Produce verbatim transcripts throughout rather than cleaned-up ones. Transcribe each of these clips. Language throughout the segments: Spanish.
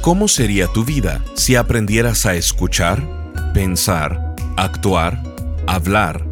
¿Cómo sería tu vida si aprendieras a escuchar, pensar, actuar, hablar,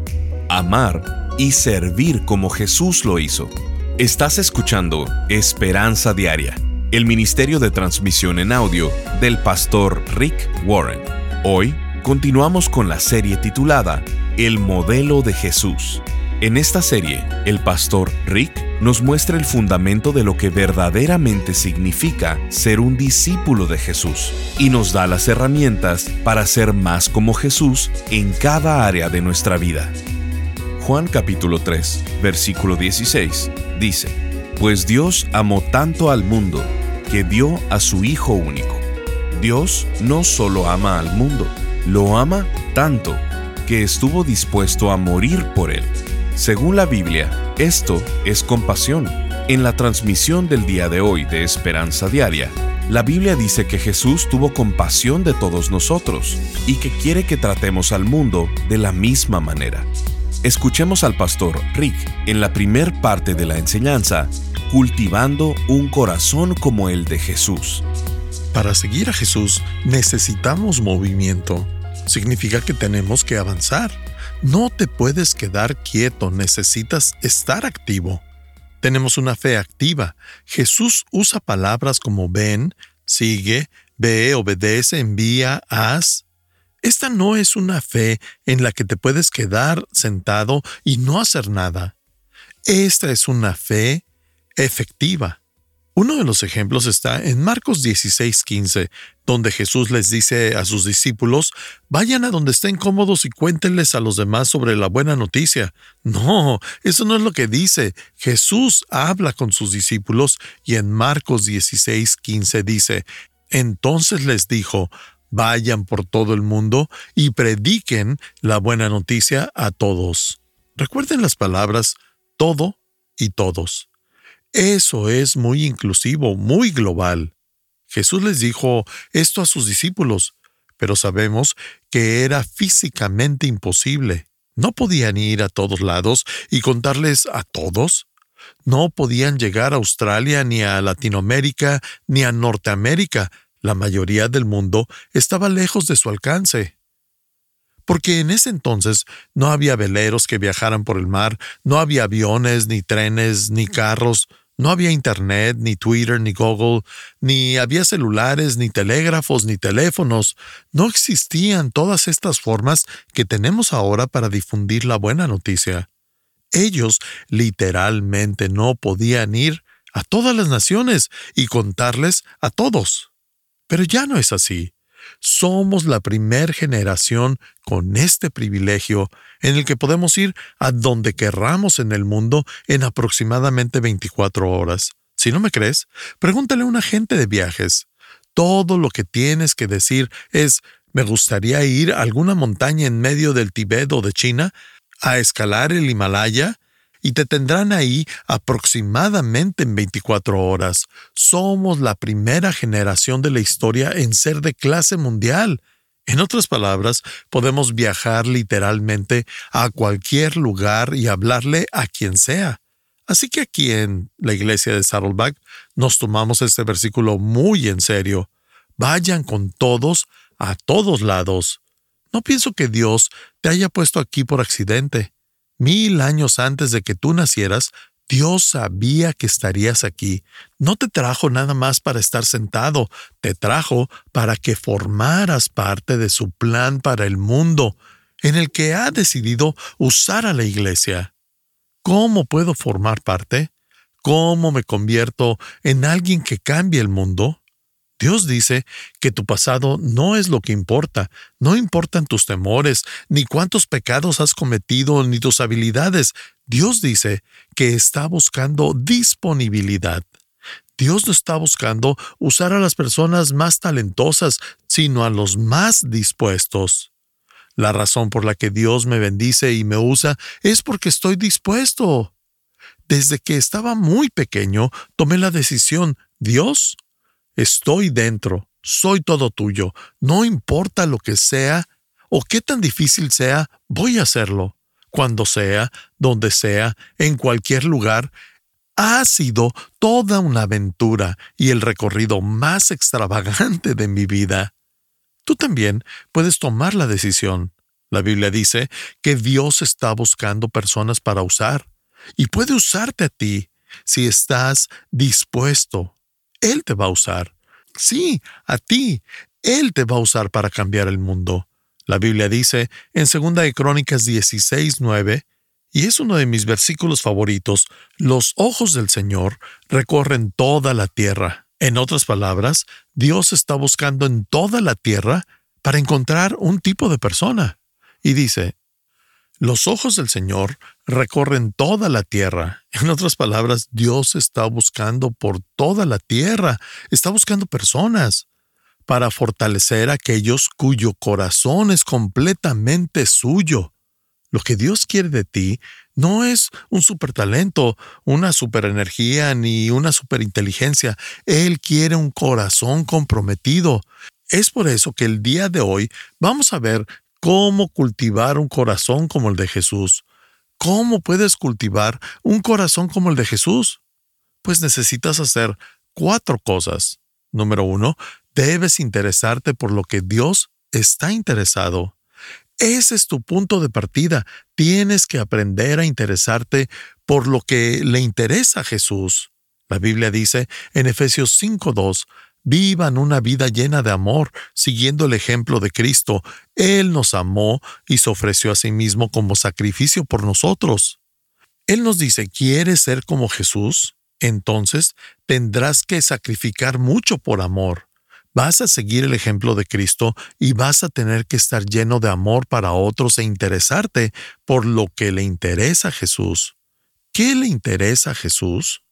amar y servir como Jesús lo hizo? Estás escuchando Esperanza Diaria, el ministerio de transmisión en audio del pastor Rick Warren. Hoy continuamos con la serie titulada El Modelo de Jesús. En esta serie, el pastor Rick nos muestra el fundamento de lo que verdaderamente significa ser un discípulo de Jesús y nos da las herramientas para ser más como Jesús en cada área de nuestra vida. Juan capítulo tres, versículo dieciséis, dice: Pues Dios amó tanto al mundo que dio a su Hijo único. Dios no solo ama al mundo, lo ama tanto que estuvo dispuesto a morir por él. Según la Biblia, esto es compasión. En la transmisión del día de hoy de Esperanza Diaria, la Biblia dice que Jesús tuvo compasión de todos nosotros y que quiere que tratemos al mundo de la misma manera. Escuchemos al pastor Rick en la primer parte de la enseñanza, cultivando un corazón como el de Jesús. Para seguir a Jesús necesitamos movimiento. Significa que tenemos que avanzar. No te puedes quedar quieto, necesitas estar activo. Tenemos una fe activa. Jesús usa palabras como ven, sigue, ve, obedece, envía, haz. Esta no es una fe en la que te puedes quedar sentado y no hacer nada. Esta es una fe efectiva. Uno de los ejemplos está en Marcos dieciséis quince, donde Jesús les dice a sus discípulos: vayan a donde estén cómodos y cuéntenles a los demás sobre la buena noticia. No, eso no es lo que dice. Jesús habla con sus discípulos y en Marcos dieciséis quince dice: entonces les dijo, vayan por todo el mundo y prediquen la buena noticia a todos. Recuerden las palabras todo y todos. Eso es muy inclusivo, muy global. Jesús les dijo esto a sus discípulos, pero sabemos que era físicamente imposible. No podían ir a todos lados y contarles a todos. No podían llegar a Australia, ni a Latinoamérica, ni a Norteamérica. La mayoría del mundo estaba lejos de su alcance. Porque en ese entonces no había veleros que viajaran por el mar, no había aviones, ni trenes, ni carros, no había internet, ni Twitter, ni Google, ni había celulares, ni telégrafos, ni teléfonos. No existían todas estas formas que tenemos ahora para difundir la buena noticia. Ellos literalmente no podían ir a todas las naciones y contarles a todos. Pero ya no es así. Somos la primer generación con este privilegio en el que podemos ir a donde querramos en el mundo en aproximadamente veinticuatro horas. Si no me crees, pregúntale a un agente de viajes. Todo lo que tienes que decir es: me gustaría ir a alguna montaña en medio del Tíbet o de China, a escalar el Himalaya, y te tendrán ahí aproximadamente en veinticuatro horas. Somos la primera generación de la historia en ser de clase mundial. En otras palabras, podemos viajar literalmente a cualquier lugar y hablarle a quien sea. Así que aquí en la iglesia de Saddleback nos tomamos este versículo muy en serio. Vayan con todos a todos lados. No pienso que Dios te haya puesto aquí por accidente. Mil años antes de que tú nacieras, Dios sabía que estarías aquí. No te trajo nada más para estar sentado, te trajo para que formaras parte de su plan para el mundo, en el que ha decidido usar a la iglesia. ¿Cómo puedo formar parte? ¿Cómo me convierto en alguien que cambie el mundo? Dios dice que tu pasado no es lo que importa. No importan tus temores, ni cuántos pecados has cometido, ni tus habilidades. Dios dice que está buscando disponibilidad. Dios no está buscando usar a las personas más talentosas, sino a los más dispuestos. La razón por la que Dios me bendice y me usa es porque estoy dispuesto. Desde que estaba muy pequeño, tomé la decisión: Dios, estoy dentro, soy todo tuyo. No importa lo que sea o qué tan difícil sea, voy a hacerlo. Cuando sea, donde sea, en cualquier lugar, Ha sido toda una aventura y el recorrido más extravagante de mi vida. Tú también puedes tomar la decisión. La Biblia dice que Dios está buscando personas para usar y puede usarte a ti si estás dispuesto. Él te va a usar. Sí, a ti. Él te va a usar para cambiar el mundo. La Biblia dice en Segunda de Crónicas dieciséis, nueve, y es uno de mis versículos favoritos: los ojos del Señor recorren toda la tierra. En otras palabras, Dios está buscando en toda la tierra para encontrar un tipo de persona. Y dice, los ojos del Señor recorren toda la tierra. En otras palabras, Dios está buscando por toda la tierra. Está buscando personas para fortalecer a aquellos cuyo corazón es completamente suyo. Lo que Dios quiere de ti no es un supertalento, una superenergía ni una superinteligencia. Él quiere un corazón comprometido. Es por eso que el día de hoy vamos a ver cómo cultivar un corazón como el de Jesús. ¿Cómo puedes cultivar un corazón como el de Jesús? Pues necesitas hacer cuatro cosas. Número uno, debes interesarte por lo que Dios está interesado. Ese es tu punto de partida. Tienes que aprender a interesarte por lo que le interesa a Jesús. La Biblia dice en Efesios cinco, dos, vivan una vida llena de amor, siguiendo el ejemplo de Cristo. Él nos amó y se ofreció a sí mismo como sacrificio por nosotros. Él nos dice, ¿quieres ser como Jesús? Entonces tendrás que sacrificar mucho por amor. Vas a seguir el ejemplo de Cristo y vas a tener que estar lleno de amor para otros e interesarte por lo que le interesa a Jesús. ¿Qué le interesa a Jesús?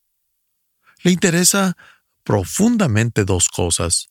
Le interesa profundamente dos cosas.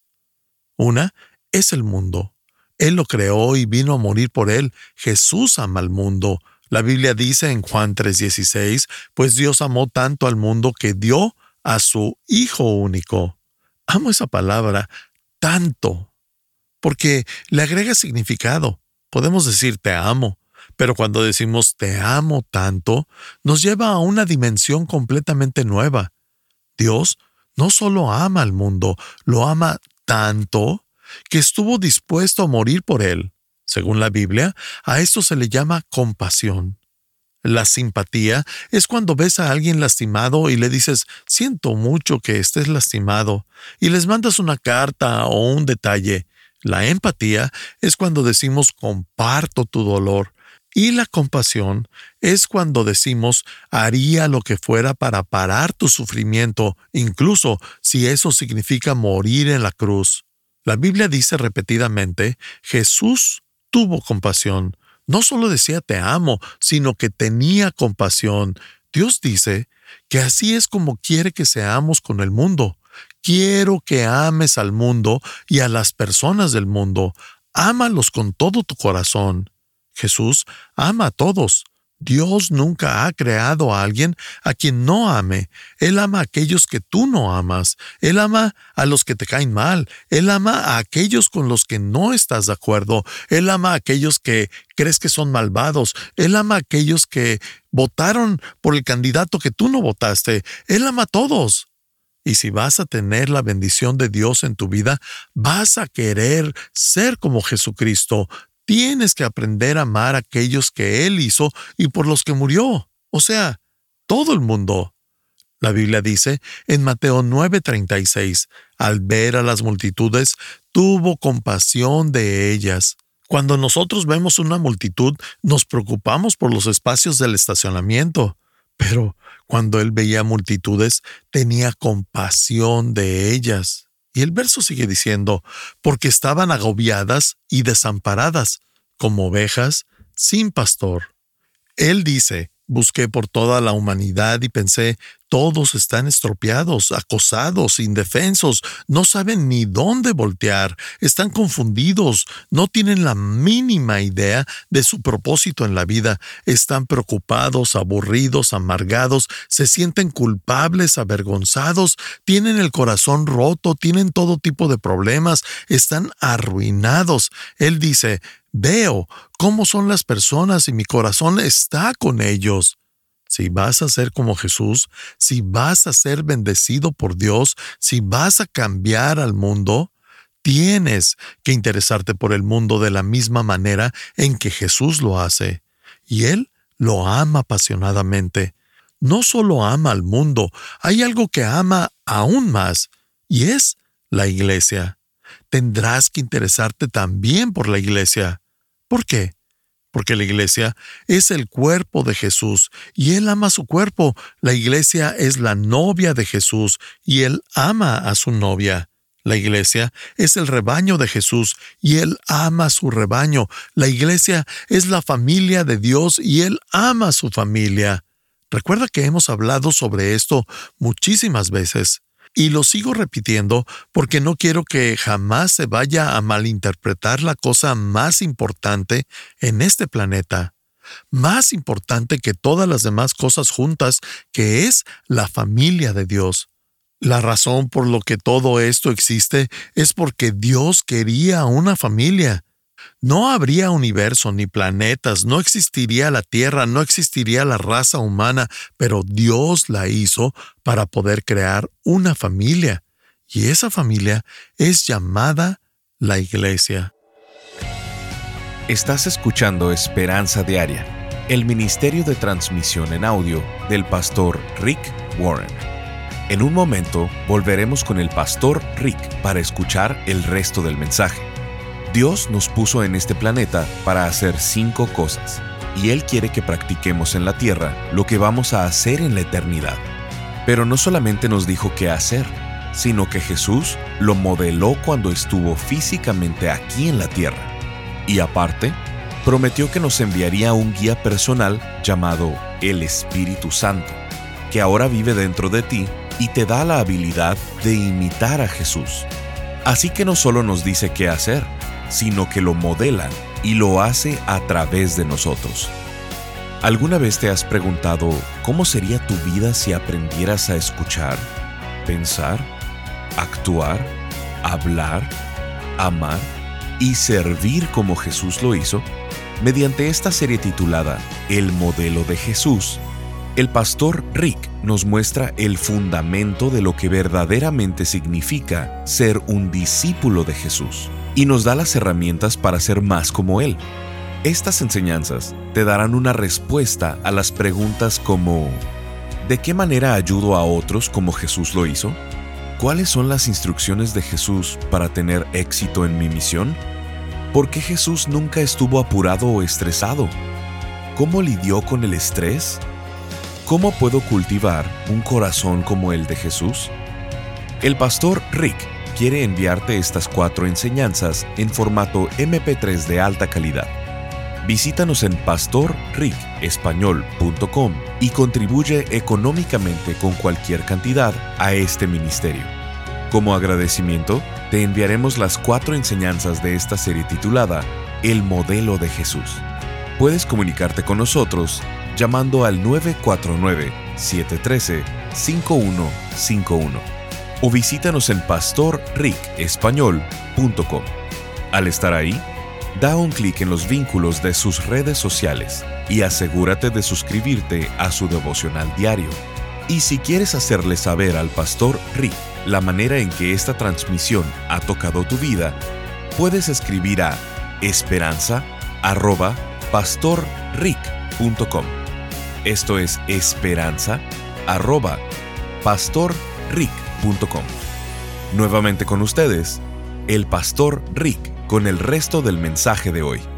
Una es el mundo. Él lo creó y vino a morir por él. Jesús ama al mundo. La Biblia dice en Juan tres dieciséis, pues Dios amó tanto al mundo que dio a su Hijo único. Amo esa palabra, tanto, porque le agrega significado. Podemos decir te amo, pero cuando decimos te amo tanto, nos lleva a una dimensión completamente nueva. Dios no solo ama al mundo, lo ama tanto que estuvo dispuesto a morir por él. Según la Biblia, a esto se le llama compasión. La simpatía es cuando ves a alguien lastimado y le dices, siento mucho que estés lastimado, y les mandas una carta o un detalle. La empatía es cuando decimos, comparto tu dolor. Y la compasión es cuando decimos, haría lo que fuera para parar tu sufrimiento, incluso si eso significa morir en la cruz. La Biblia dice repetidamente, Jesús tuvo compasión. No solo decía te amo, sino que tenía compasión. Dios dice que así es como quiere que seamos con el mundo. Quiero que ames al mundo y a las personas del mundo. Ámalos con todo tu corazón. Jesús ama a todos. Dios nunca ha creado a alguien a quien no ame. Él ama a aquellos que tú no amas. Él ama a los que te caen mal. Él ama a aquellos con los que no estás de acuerdo. Él ama a aquellos que crees que son malvados. Él ama a aquellos que votaron por el candidato que tú no votaste. Él ama a todos. Y si vas a tener la bendición de Dios en tu vida, vas a querer ser como Jesucristo. Tienes que aprender a amar a aquellos que Él hizo y por los que murió. O sea, todo el mundo. La Biblia dice en Mateo nueve treinta y seis, al ver a las multitudes, tuvo compasión de ellas. Cuando nosotros vemos una multitud, nos preocupamos por los espacios del estacionamiento. Pero cuando Él veía multitudes, tenía compasión de ellas. Y el verso sigue diciendo, porque estaban agobiadas y desamparadas, como ovejas sin pastor. Él dice, busqué por toda la humanidad y pensé, todos están estropeados, acosados, indefensos, no saben ni dónde voltear, están confundidos, no tienen la mínima idea de su propósito en la vida, están preocupados, aburridos, amargados, se sienten culpables, avergonzados, tienen el corazón roto, tienen todo tipo de problemas, están arruinados. Él dice, veo cómo son las personas y mi corazón está con ellos. Si vas a ser como Jesús, si vas a ser bendecido por Dios, si vas a cambiar al mundo, tienes que interesarte por el mundo de la misma manera en que Jesús lo hace. Y Él lo ama apasionadamente. No solo ama al mundo, hay algo que ama aún más, y es la iglesia. Tendrás que interesarte también por la iglesia. ¿Por qué? Porque la iglesia es el cuerpo de Jesús y Él ama su cuerpo. La iglesia es la novia de Jesús y Él ama a su novia. La iglesia es el rebaño de Jesús y Él ama su rebaño. La iglesia es la familia de Dios y Él ama su familia. Recuerda que hemos hablado sobre esto muchísimas veces. Y lo sigo repitiendo porque no quiero que jamás se vaya a malinterpretar la cosa más importante en este planeta, más importante que todas las demás cosas juntas, que es la familia de Dios. La razón por lo que todo esto existe es porque Dios quería una familia. No habría universo ni planetas, no existiría la Tierra, no existiría la raza humana, pero Dios la hizo para poder crear una familia. Y esa familia es llamada la Iglesia. Estás escuchando Esperanza Diaria, el ministerio de transmisión en audio del pastor Rick Warren. En un momento volveremos con el pastor Rick para escuchar el resto del mensaje. Dios nos puso en este planeta para hacer cinco cosas, y Él quiere que practiquemos en la tierra lo que vamos a hacer en la eternidad. Pero no solamente nos dijo qué hacer, sino que Jesús lo modeló cuando estuvo físicamente aquí en la tierra. Y aparte, prometió que nos enviaría un guía personal llamado el Espíritu Santo, que ahora vive dentro de ti y te da la habilidad de imitar a Jesús. Así que no solo nos dice qué hacer, sino que lo modela y lo hace a través de nosotros. ¿Alguna vez te has preguntado cómo sería tu vida si aprendieras a escuchar, pensar, actuar, hablar, amar y servir como Jesús lo hizo? Mediante esta serie titulada El Modelo de Jesús, el pastor Rick nos muestra el fundamento de lo que verdaderamente significa ser un discípulo de Jesús y nos da las herramientas para ser más como Él. Estas enseñanzas te darán una respuesta a las preguntas como: ¿de qué manera ayudo a otros como Jesús lo hizo? ¿Cuáles son las instrucciones de Jesús para tener éxito en mi misión? ¿Por qué Jesús nunca estuvo apurado o estresado? ¿Cómo lidió con el estrés? ¿Cómo puedo cultivar un corazón como el de Jesús? El pastor Rick quiere enviarte estas cuatro enseñanzas en formato eme pe tres de alta calidad. Visítanos en pastor rick español punto com y contribuye económicamente con cualquier cantidad a este ministerio. Como agradecimiento, te enviaremos las cuatro enseñanzas de esta serie titulada El Modelo de Jesús. Puedes comunicarte con nosotros llamando al nueve cuatro nueve, siete uno tres, cinco uno cinco uno o visítanos en pastor rick español punto com. Al estar ahí, da un clic en los vínculos de sus redes sociales y asegúrate de suscribirte a su devocional diario. Y si quieres hacerle saber al pastor Rick la manera en que esta transmisión ha tocado tu vida, puedes escribir a esperanza arroba pastor rick punto com. Esto es esperanza arroba pastor rick punto com. Nuevamente con ustedes, el pastor Rick con el resto del mensaje de hoy.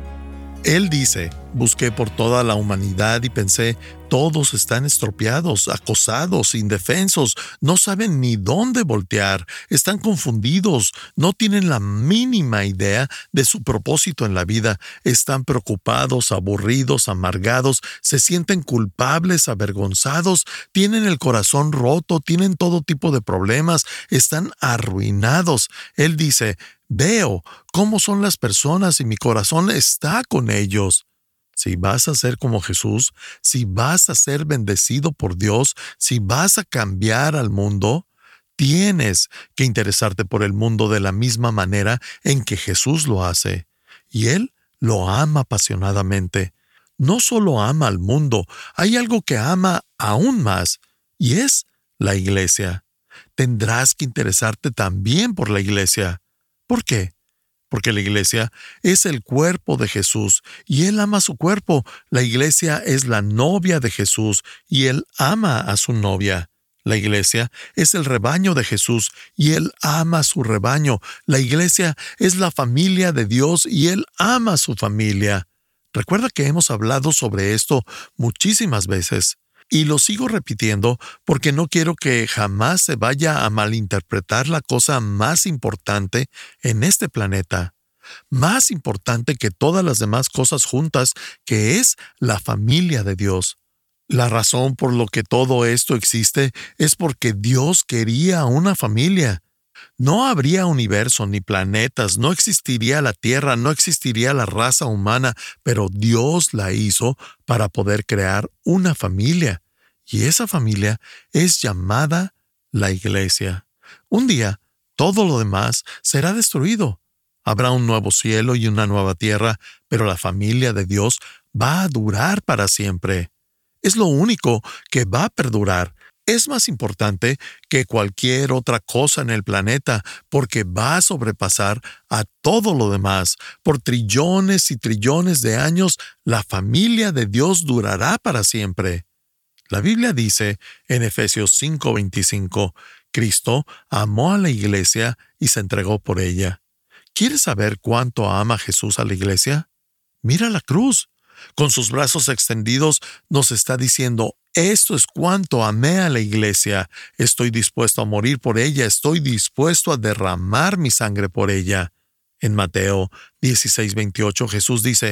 Él dice: busqué por toda la humanidad y pensé, todos están estropeados, acosados, indefensos, no saben ni dónde voltear, están confundidos, no tienen la mínima idea de su propósito en la vida, están preocupados, aburridos, amargados, se sienten culpables, avergonzados, tienen el corazón roto, tienen todo tipo de problemas, están arruinados. Él dice: veo cómo son las personas y mi corazón está con ellos. Si vas a ser como Jesús, si vas a ser bendecido por Dios, si vas a cambiar al mundo, tienes que interesarte por el mundo de la misma manera en que Jesús lo hace. Y Él lo ama apasionadamente. no solo ama al mundo, hay algo que ama aún más, y es la iglesia. Tendrás que interesarte también por la iglesia. ¿Por qué? Porque la iglesia es el cuerpo de Jesús, y Él ama a su cuerpo. La iglesia es la novia de Jesús, y Él ama a su novia. La iglesia es el rebaño de Jesús, y Él ama a su rebaño. La iglesia es la familia de Dios, y Él ama a su familia. Recuerda que hemos hablado sobre esto muchísimas veces. Y lo sigo repitiendo porque no quiero que jamás se vaya a malinterpretar la cosa más importante en este planeta, más importante que todas las demás cosas juntas, que es la familia de Dios. La razón por lo que todo esto existe es porque Dios quería una familia. No habría universo ni planetas, no existiría la Tierra, no existiría la raza humana, pero Dios la hizo para poder crear una familia. Y esa familia es llamada la iglesia. Un día, todo lo demás será destruido. Habrá un nuevo cielo y una nueva tierra, pero la familia de Dios va a durar para siempre. Es lo único que va a perdurar. Es más importante que cualquier otra cosa en el planeta, porque va a sobrepasar a todo lo demás. Por trillones y trillones de años, la familia de Dios durará para siempre. La Biblia dice en Efesios cinco veinticinco, Cristo amó a la iglesia y se entregó por ella. ¿Quieres saber cuánto ama Jesús a la iglesia? Mira la cruz. Con sus brazos extendidos nos está diciendo, esto es cuánto amé a la iglesia. Estoy dispuesto a morir por ella. Estoy dispuesto a derramar mi sangre por ella. En Mateo dieciséis veintiocho, Jesús dice,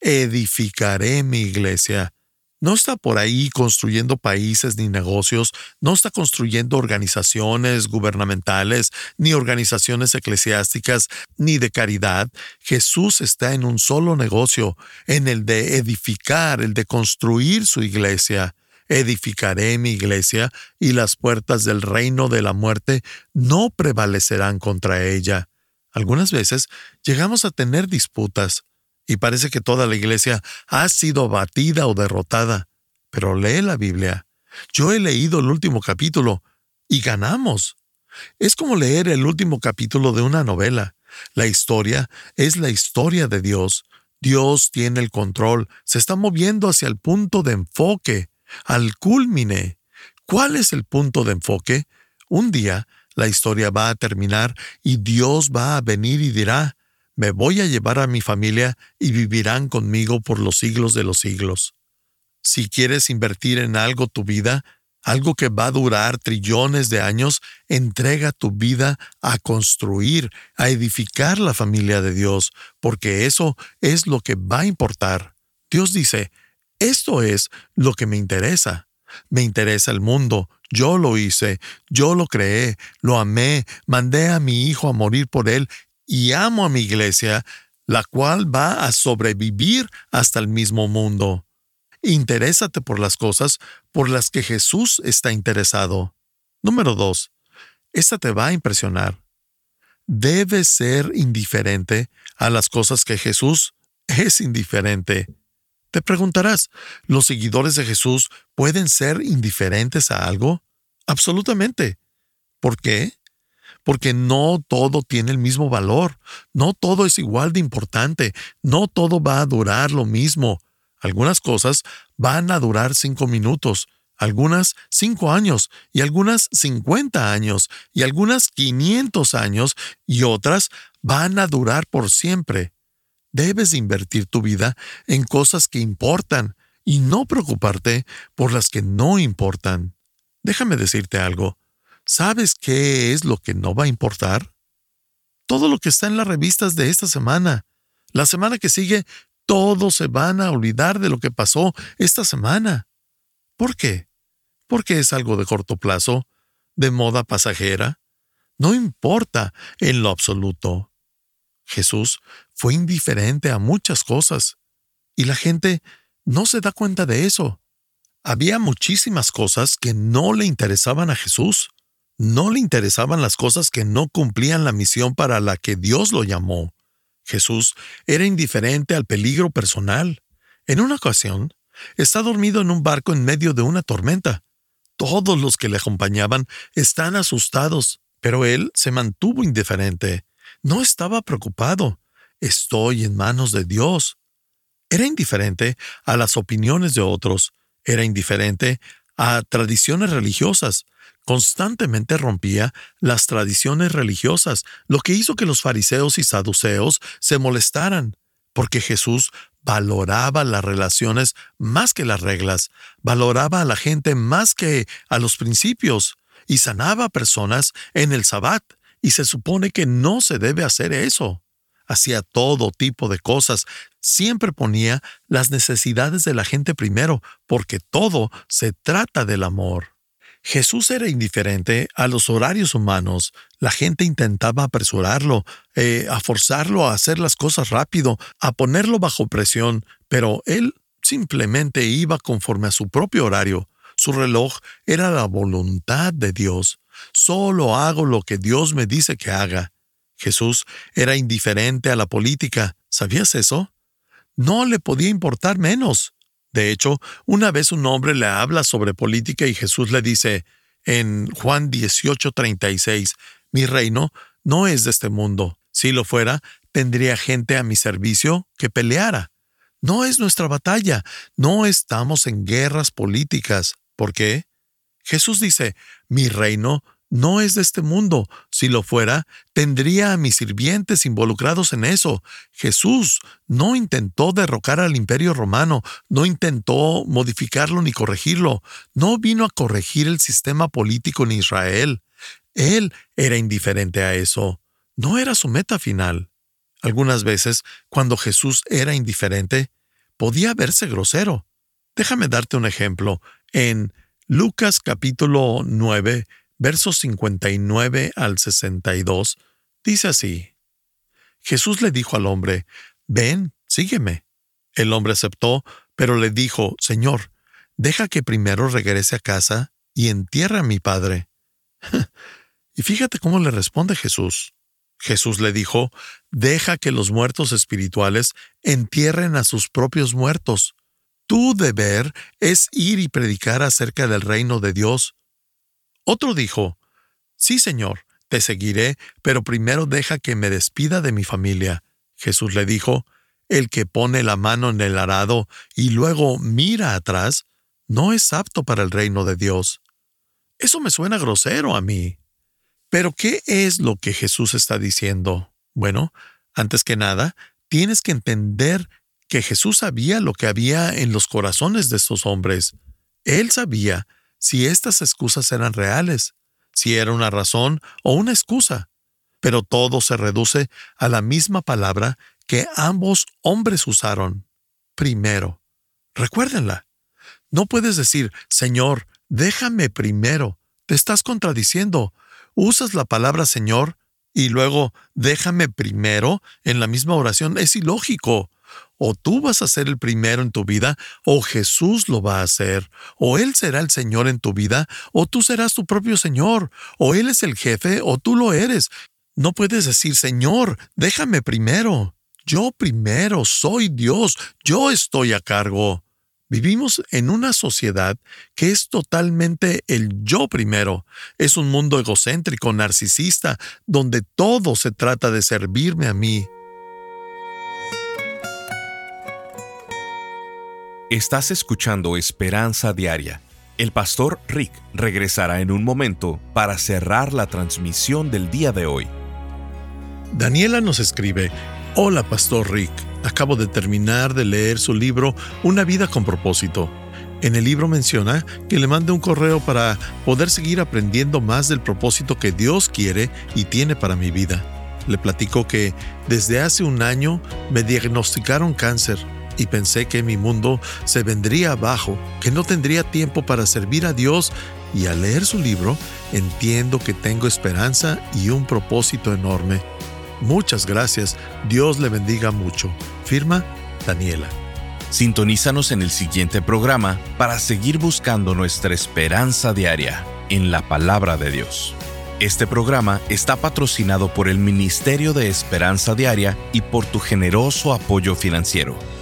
edificaré mi iglesia. No está por ahí construyendo países ni negocios, no está construyendo organizaciones gubernamentales, ni organizaciones eclesiásticas, ni de caridad. Jesús está en un solo negocio, en el de edificar, el de construir su iglesia. Edificaré mi iglesia, y las puertas del reino de la muerte no prevalecerán contra ella. Algunas veces llegamos a tener disputas, y parece que toda la iglesia ha sido abatida o derrotada. Pero lee la Biblia. Yo he leído el último capítulo y ganamos. Es como leer el último capítulo de una novela. La historia es la historia de Dios. Dios tiene el control. Se está moviendo hacia el punto de enfoque, al cúlmine. ¿Cuál es el punto de enfoque? Un día la historia va a terminar y Dios va a venir y dirá, me voy a llevar a mi familia y vivirán conmigo por los siglos de los siglos. Si quieres invertir en algo tu vida, algo que va a durar trillones de años, entrega tu vida a construir, a edificar la familia de Dios, porque eso es lo que va a importar. Dios dice, esto es lo que me interesa. Me interesa el mundo. Yo lo hice, yo lo creé, lo amé, mandé a mi hijo a morir por él, y amo a mi iglesia, la cual va a sobrevivir hasta el mismo mundo. Interésate por las cosas por las que Jesús está interesado. Número dos. Esta te va a impresionar. Debes ser indiferente a las cosas que Jesús es indiferente. Te preguntarás, ¿los seguidores de Jesús pueden ser indiferentes a algo? Absolutamente. ¿Por qué? Porque no todo tiene el mismo valor, no todo es igual de importante, no todo va a durar lo mismo. Algunas cosas van a durar cinco minutos, algunas cinco años, y algunas cincuenta años, y algunas quinientos años, y otras van a durar por siempre. Debes invertir tu vida en cosas que importan y no preocuparte por las que no importan. Déjame decirte algo. ¿Sabes qué es lo que no va a importar? Todo lo que está en las revistas de esta semana. La semana que sigue, todos se van a olvidar de lo que pasó esta semana. ¿Por qué? Porque es algo de corto plazo, de moda pasajera. No importa en lo absoluto. Jesús fue indiferente a muchas cosas, y la gente no se da cuenta de eso. Había muchísimas cosas que no le interesaban a Jesús. No le interesaban las cosas que no cumplían la misión para la que Dios lo llamó. Jesús era indiferente al peligro personal. En una ocasión, está dormido en un barco en medio de una tormenta. Todos los que le acompañaban están asustados, pero él se mantuvo indiferente. No estaba preocupado. Estoy en manos de Dios. Era indiferente a las opiniones de otros. Era indiferente a tradiciones religiosas. Constantemente rompía las tradiciones religiosas, lo que hizo que los fariseos y saduceos se molestaran, porque Jesús valoraba las relaciones más que las reglas, valoraba a la gente más que a los principios, y sanaba a personas en el Sabbat, y se supone que no se debe hacer eso. Hacía todo tipo de cosas, siempre ponía las necesidades de la gente primero, porque todo se trata del amor. Jesús era indiferente a los horarios humanos. La gente intentaba apresurarlo, eh, a forzarlo a hacer las cosas rápido, a ponerlo bajo presión, pero él simplemente iba conforme a su propio horario. Su reloj era la voluntad de Dios. Solo hago lo que Dios me dice que haga. Jesús era indiferente a la política. ¿Sabías eso? No le podía importar menos. De hecho, una vez un hombre le habla sobre política y Jesús le dice en Juan dieciocho treinta y seis, «Mi reino no es de este mundo. Si lo fuera, tendría gente a mi servicio que peleara». No es nuestra batalla. No estamos en guerras políticas. ¿Por qué? Jesús dice, «Mi reino no es de este mundo. Si lo fuera, tendría a mis sirvientes involucrados en eso». Jesús no intentó derrocar al Imperio Romano, no intentó modificarlo ni corregirlo, no vino a corregir el sistema político en Israel. Él era indiferente a eso. No era su meta final. Algunas veces, cuando Jesús era indiferente, podía verse grosero. Déjame darte un ejemplo. En Lucas capítulo nueve, versos cincuenta y nueve al sesenta y dos, dice así: Jesús le dijo al hombre, «Ven, sígueme». El hombre aceptó, pero le dijo, «Señor, deja que primero regrese a casa y entierre a mi padre». Y fíjate cómo le responde Jesús. Jesús le dijo, «Deja que los muertos espirituales entierren a sus propios muertos. Tu deber es ir y predicar acerca del reino de Dios». Otro dijo, «Sí, Señor, te seguiré, pero primero deja que me despida de mi familia». Jesús le dijo, «El que pone la mano en el arado y luego mira atrás, no es apto para el reino de Dios». Eso me suena grosero a mí. Pero, ¿qué es lo que Jesús está diciendo? Bueno, antes que nada, tienes que entender que Jesús sabía lo que había en los corazones de estos hombres. Él sabía si estas excusas eran reales, si era una razón o una excusa. Pero todo se reduce a la misma palabra que ambos hombres usaron. Primero. Recuérdenla. No puedes decir, «Señor, déjame primero». Te estás contradiciendo. Usas la palabra Señor y luego déjame primero en la misma oración. Es ilógico. O tú vas a ser el primero en tu vida, o Jesús lo va a hacer. O Él será el Señor en tu vida, o tú serás tu propio Señor. O Él es el jefe, o tú lo eres. No puedes decir, «Señor, déjame primero». Yo primero, soy Dios. Yo estoy a cargo. Vivimos en una sociedad que es totalmente el yo primero. Es un mundo egocéntrico, narcisista, donde todo se trata de servirme a mí. Estás escuchando Esperanza Diaria. El pastor Rick regresará en un momento para cerrar la transmisión del día de hoy. Daniela nos escribe, «Hola, pastor Rick. Acabo de terminar de leer su libro Una vida con propósito. En el libro menciona que le mande un correo para poder seguir aprendiendo más del propósito que Dios quiere y tiene para mi vida. Le platico que desde hace un año me diagnosticaron cáncer y pensé que mi mundo se vendría abajo, que no tendría tiempo para servir a Dios, y al leer su libro entiendo que tengo esperanza y un propósito enorme. Muchas gracias. Dios le bendiga mucho». Firma, Daniela. Sintonízanos en el siguiente programa para seguir buscando nuestra esperanza diaria en la Palabra de Dios. Este programa está patrocinado por el Ministerio de Esperanza Diaria y por tu generoso apoyo financiero.